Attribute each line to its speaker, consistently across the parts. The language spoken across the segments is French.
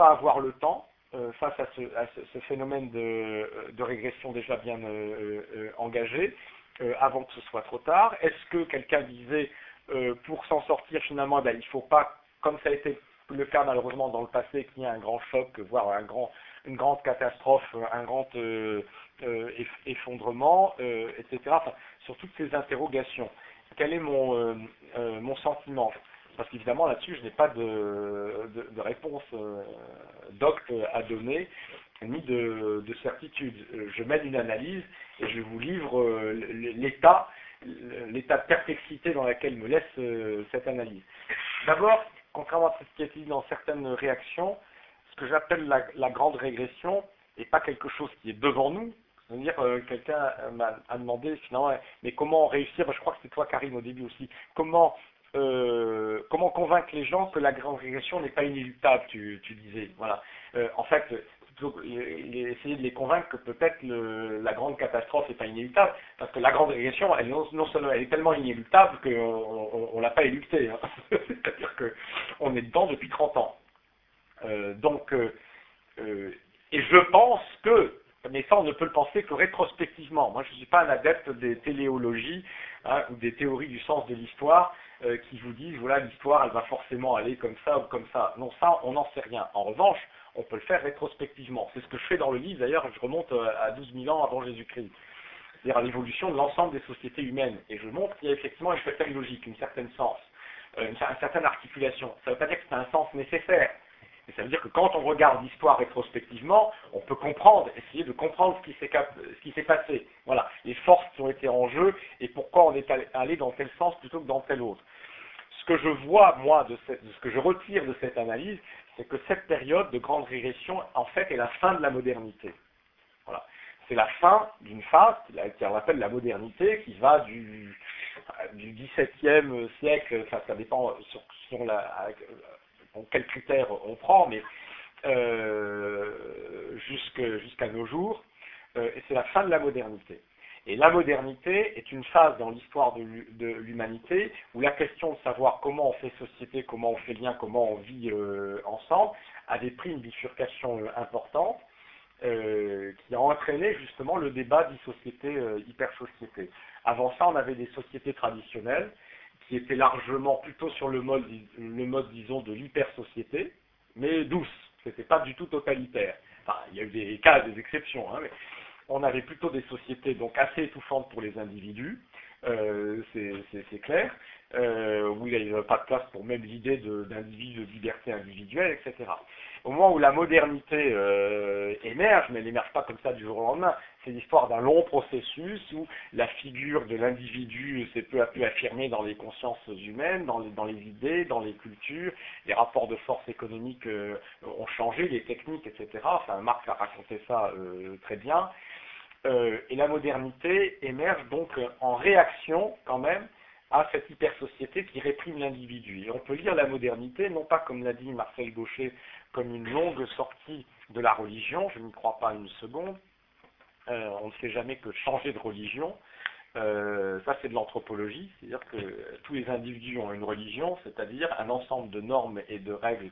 Speaker 1: doit avoir le temps face à ce phénomène de régression déjà bien engagé, avant que ce soit trop tard? Est-ce que quelqu'un disait, pour s'en sortir finalement, ben, il ne faut pas, comme ça a été le cas malheureusement dans le passé, qu'il y ait un grand choc, voire une grande catastrophe, un grand effondrement, etc. Enfin, sur toutes ces interrogations. Quel est mon sentiment? Parce qu'évidemment là-dessus, je n'ai pas de réponse docte à donner, ni de certitude. Je mène une analyse et je vous livre l'état de perplexité dans lequel me laisse cette analyse. D'abord, contrairement à ce qui est dit dans certaines réactions, ce que j'appelle la grande régression n'est pas quelque chose qui est devant nous. C'est-à-dire, quelqu'un m'a demandé finalement, mais comment réussir, je crois que c'est toi Karim au début aussi, comment convaincre les gens que la grande régression n'est pas inéluctable, tu disais. Voilà. En fait, essayer de les convaincre que peut-être la grande catastrophe n'est pas inéluctable, parce que la grande régression, elle, non seulement elle est tellement inéluctable qu'on ne l'a pas éluctée. Hein. C'est-à-dire qu'on est dedans depuis 30 ans. Et je pense que, mais ça on ne peut le penser que rétrospectivement. Moi je ne suis pas un adepte des téléologies ou des théories du sens de l'histoire qui vous disent voilà l'histoire elle va forcément aller comme ça ou comme ça. Non, ça on n'en sait rien. En revanche, on peut le faire rétrospectivement. C'est ce que je fais dans le livre d'ailleurs, je remonte à 12 000 ans avant Jésus-Christ. C'est-à-dire à l'évolution de l'ensemble des sociétés humaines. Et je montre qu'il y a effectivement une certaine logique, une certaine sens, une certaine articulation. Ça ne veut pas dire que c'est un sens nécessaire. Et ça veut dire que quand on regarde l'histoire rétrospectivement, on peut comprendre, essayer de comprendre ce qui s'est passé. Voilà, les forces qui ont été en jeu et pourquoi on est allé dans tel sens plutôt que dans tel autre. Ce que je vois, moi, ce que je retire de cette analyse, c'est que cette période de grande régression, en fait, est la fin de la modernité. Voilà. C'est la fin d'une phase qu'on appelle la modernité, qui va du XVIIe siècle, enfin, ça dépend sur quels critères on prend, mais jusqu'à nos jours, et c'est la fin de la modernité. Et la modernité est une phase dans l'histoire de l'humanité où la question de savoir comment on fait société, comment on fait lien, comment on vit ensemble, avait pris une bifurcation importante qui a entraîné justement le débat d'e-société, hyper-société. Avant ça, on avait des sociétés traditionnelles qui était largement plutôt sur le mode disons, de l'hyper-société, mais douce. C'était pas du tout totalitaire. Enfin, il y a eu des cas, des exceptions, hein, mais on avait plutôt des sociétés donc assez étouffantes pour les individus, c'est clair, où il n'y avait pas de place pour même l'idée d'individu, de liberté individuelle, etc. Au moment où la modernité émerge, mais elle n'émerge pas comme ça du jour au lendemain, c'est l'histoire d'un long processus où la figure de l'individu s'est peu à peu affirmée dans les consciences humaines, dans les idées, dans les cultures, les rapports de force économiques ont changé, les techniques, etc. Enfin, Marx a raconté ça très bien. Et la modernité émerge donc en réaction quand même à cette hyper-société qui réprime l'individu. Et on peut lire la modernité, non pas comme l'a dit Marcel Gauchet, comme une longue sortie de la religion, je n'y crois pas une seconde, on ne sait jamais que changer de religion, ça c'est de l'anthropologie, c'est-à-dire que tous les individus ont une religion, c'est-à-dire un ensemble de normes et de règles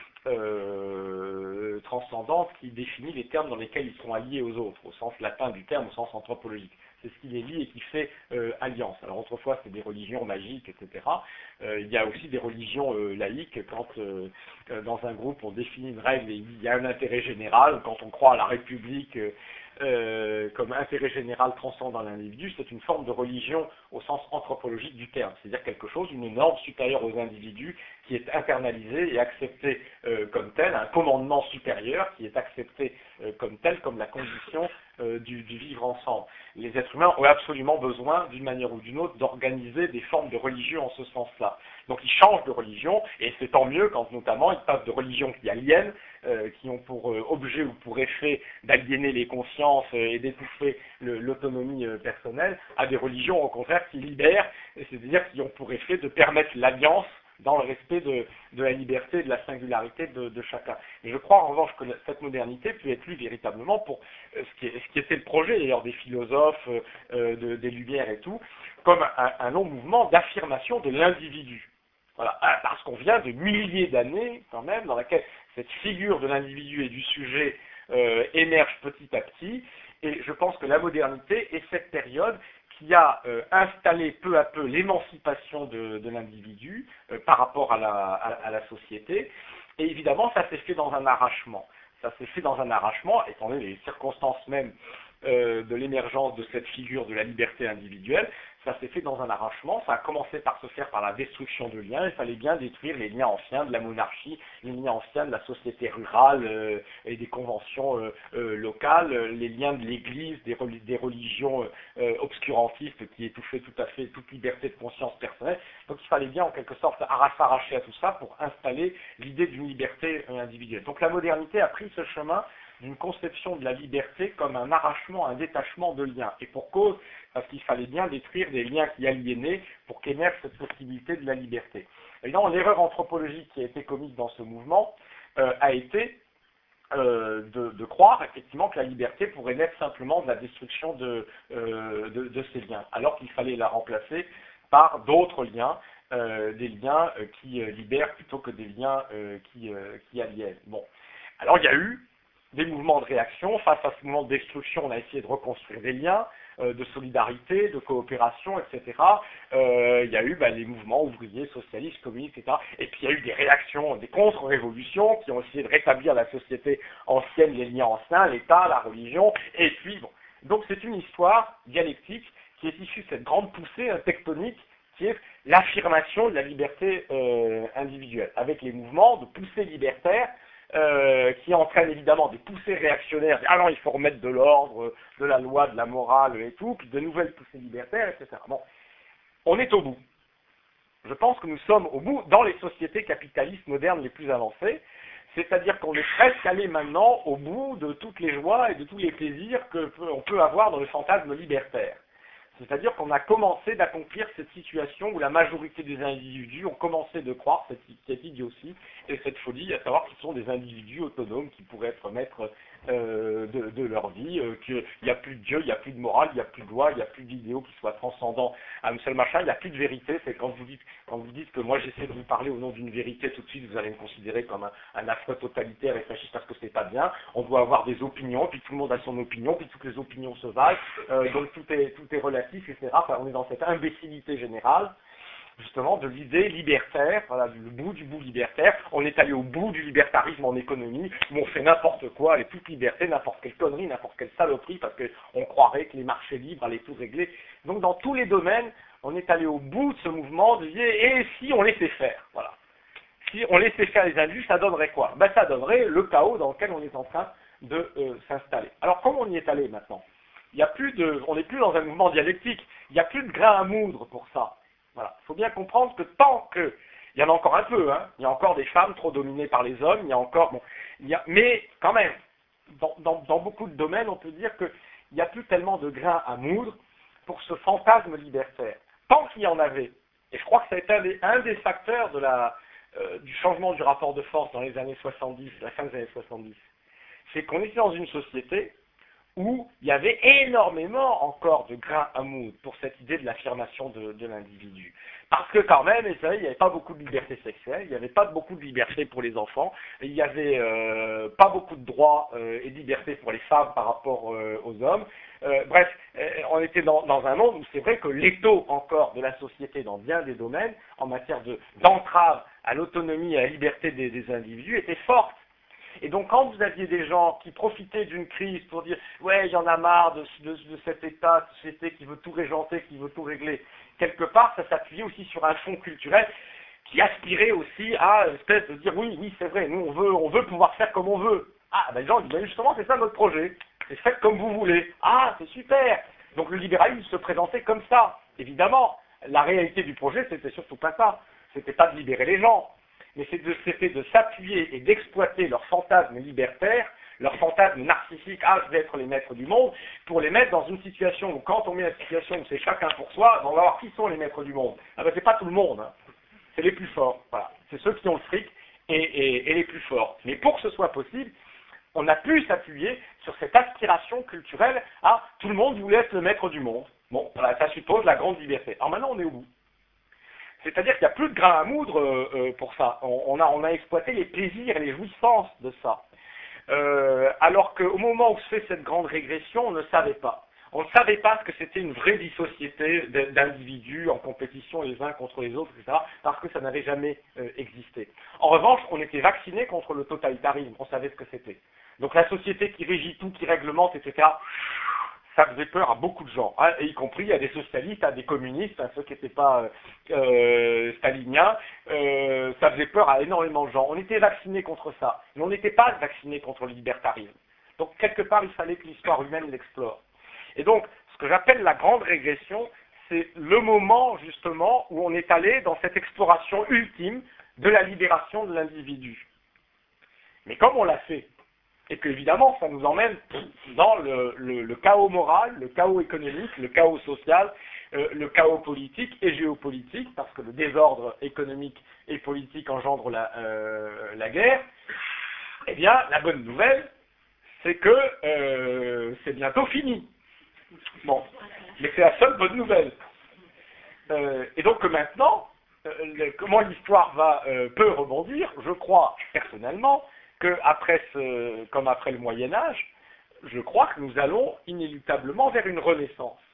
Speaker 1: transcendantes qui définit les termes dans lesquels ils sont alliés aux autres, au sens latin du terme, au sens anthropologique. C'est ce qui les lie et qui fait alliance. Alors autrefois c'est des religions magiques, etc. Il y a aussi des religions laïques, quand dans un groupe on définit une règle et il y a un intérêt général, quand on croit à la République comme intérêt général transcendant l'individu, c'est une forme de religion au sens anthropologique du terme, c'est-à-dire quelque chose, une norme supérieure aux individus qui est internalisée et acceptée comme telle, un commandement supérieur qui est accepté comme tel, comme la condition du vivre ensemble. Les êtres humains ont absolument besoin, d'une manière ou d'une autre, d'organiser des formes de religion en ce sens-là. Donc ils changent de religion, et c'est tant mieux quand notamment ils passent de religions qui aliènent, qui ont pour objet ou pour effet d'aliéner les consciences et d'étouffer l'autonomie personnelle, à des religions au contraire qui libèrent, c'est-à-dire qui ont pour effet de permettre l'alliance dans le respect de la liberté et de la singularité de chacun. Et je crois en revanche que cette modernité peut être lue véritablement pour ce qui était le projet d'ailleurs des philosophes, des Lumières et tout, comme un long mouvement d'affirmation de l'individu. Voilà, parce qu'on vient de milliers d'années, quand même, dans laquelle cette figure de l'individu et du sujet émerge petit à petit, et je pense que la modernité est cette période qui a installé peu à peu l'émancipation de l'individu par rapport à la société, et évidemment, ça s'est fait dans un arrachement. Ça s'est fait dans un arrachement, étant donné les circonstances même de l'émergence de cette figure de la liberté individuelle, ça s'est fait dans un arrachement. Ça a commencé par se faire par la destruction de liens. Il fallait bien détruire les liens anciens de la monarchie, les liens anciens de la société rurale et des conventions locales, les liens de l'Église, des religions obscurantistes qui étouffaient tout à fait toute liberté de conscience personnelle. Donc il fallait bien en quelque sorte s'arracher à tout ça pour installer l'idée d'une liberté individuelle. Donc la modernité a pris ce chemin d'une conception de la liberté comme un arrachement, un détachement de liens. Et pour cause, parce qu'il fallait bien détruire des liens qui aliénaient pour qu'émerge cette possibilité de la liberté. Évidemment, l'erreur anthropologique qui a été commise dans ce mouvement a été de croire effectivement que la liberté pourrait naître simplement de la destruction de ces liens, alors qu'il fallait la remplacer par d'autres liens, des liens qui libèrent plutôt que des liens qui aliènent. Bon. Alors il y a eu des mouvements de réaction. Face à ce mouvement de destruction, on a essayé de reconstruire des liens de solidarité, de coopération, etc. Il y a eu les mouvements ouvriers, socialistes, communistes, etc. Et puis il y a eu des réactions, des contre-révolutions qui ont essayé de rétablir la société ancienne, les liens anciens, l'État, la religion, et puis bon. Donc c'est une histoire dialectique qui est issue de cette grande poussée tectonique qui est l'affirmation de la liberté individuelle, avec les mouvements de poussée libertaire qui entraînent évidemment des poussées réactionnaires. Ah non, il faut remettre de l'ordre, de la loi, de la morale et tout, puis de nouvelles poussées libertaires, etc. Bon, on est au bout. Je pense que nous sommes au bout dans les sociétés capitalistes modernes les plus avancées, c'est-à-dire qu'on est presque allé maintenant au bout de toutes les joies et de tous les plaisirs qu'on peut avoir dans le fantasme libertaire. C'est-à-dire qu'on a commencé d'accomplir cette situation où la majorité des individus ont commencé de croire cette idiotie et cette folie, à savoir qu'ils sont des individus autonomes qui pourraient être maîtres de leur vie, qu'il n'y a plus de Dieu, il n'y a plus de morale, il n'y a plus de loi, il n'y a plus d'idéaux qui soient transcendants à un seul machin, il n'y a plus de vérité. C'est quand vous dites que moi j'essaie de vous parler au nom d'une vérité, tout de suite vous allez me considérer comme un affreux totalitaire et fasciste parce que c'est pas bien. On doit avoir des opinions, puis tout le monde a son opinion, puis toutes les opinions se valent, donc tout est relatif, etc. Enfin, on est dans cette imbécilité générale, justement, de l'idée libertaire, voilà, le bout du bout libertaire. On est allé au bout du libertarisme en économie, où on fait n'importe quoi, et toute liberté, n'importe quelle connerie, n'importe quelle saloperie, parce qu'on croirait que les marchés libres allaient tout régler. Donc dans tous les domaines, on est allé au bout de ce mouvement de dire, et si on laissait faire, voilà. Si on laissait faire les individus, ça donnerait quoi? Ça donnerait le chaos dans lequel on est en train de s'installer. Alors comment on y est allé maintenant? On n'est plus dans un mouvement dialectique, il n'y a plus de grain à moudre pour ça. Voilà. Il faut bien comprendre que tant que, il y en a encore un peu, hein, il y a encore des femmes trop dominées par les hommes, il y a encore, mais quand même, dans beaucoup de domaines, on peut dire qu'il n'y a plus tellement de grain à moudre pour ce fantasme libertaire. Tant qu'il y en avait, et je crois que ça a été un des facteurs du changement du rapport de force dans les années 70, la fin des années 70, c'est qu'on était dans une société où il y avait énormément encore de grains à moudre pour cette idée de l'affirmation de l'individu. Parce que quand même, vous savez, il n'y avait pas beaucoup de liberté sexuelle, il n'y avait pas beaucoup de liberté pour les enfants, il n'y avait pas beaucoup de droits et de liberté pour les femmes par rapport aux hommes. Bref, on était dans un monde où c'est vrai que l'étau encore de la société dans bien des domaines, en matière d'entrave à l'autonomie et à la liberté des individus, était forte. Et donc quand vous aviez des gens qui profitaient d'une crise pour dire « ouais, il y en a marre de cet état de société qui veut tout régenter, qui veut tout régler », quelque part, ça s'appuyait aussi sur un fond culturel qui aspirait aussi à une espèce de dire « oui, c'est vrai, nous on veut pouvoir faire comme on veut ». Ah, les gens disent « justement, c'est ça notre projet, c'est faites comme vous voulez ». Ah, c'est super. Donc le libéralisme se présentait comme ça. Évidemment, la réalité du projet, c'était surtout pas ça. C'était pas de libérer les gens. Mais c'était de s'appuyer et d'exploiter leur fantasme libertaire, leur fantasme narcissique, je vais être les maîtres du monde, pour les mettre dans une situation où quand on met la situation où c'est chacun pour soi, on va voir qui sont les maîtres du monde. C'est pas tout le monde, hein. C'est les plus forts, voilà. C'est ceux qui ont le fric et les plus forts. Mais pour que ce soit possible, on a pu s'appuyer sur cette aspiration culturelle à tout le monde voulait être le maître du monde. Bon, voilà, ça suppose la grande liberté. Alors maintenant on est au bout. C'est-à-dire qu'il n'y a plus de grain à moudre pour ça. On a exploité les plaisirs et les jouissances de ça. Alors qu'au moment où se fait cette grande régression, on ne savait pas. On ne savait pas ce que c'était une vraie vie société d'individus en compétition les uns contre les autres, etc., parce que ça n'avait jamais existé. En revanche, on était vaccinés contre le totalitarisme, on savait ce que c'était. Donc la société qui régit tout, qui réglemente, etc., ça faisait peur à beaucoup de gens, hein, et y compris à des socialistes, à des communistes, à ceux qui n'étaient pas staliniens, ça faisait peur à énormément de gens. On était vaccinés contre ça, mais on n'était pas vaccinés contre le libertarisme. Donc quelque part, il fallait que l'histoire humaine l'explore. Et donc, ce que j'appelle la grande régression, c'est le moment justement où on est allé dans cette exploration ultime de la libération de l'individu. Mais comme on l'a fait, et que évidemment ça nous emmène dans le chaos moral, le chaos économique, le chaos social, le chaos politique et géopolitique, parce que le désordre économique et politique engendre la guerre, eh bien la bonne nouvelle, c'est que c'est bientôt fini. Bon, mais c'est la seule bonne nouvelle. Et donc maintenant, comment l'histoire peut rebondir, je crois personnellement que comme après le Moyen-Âge, je crois que nous allons inéluctablement vers une renaissance.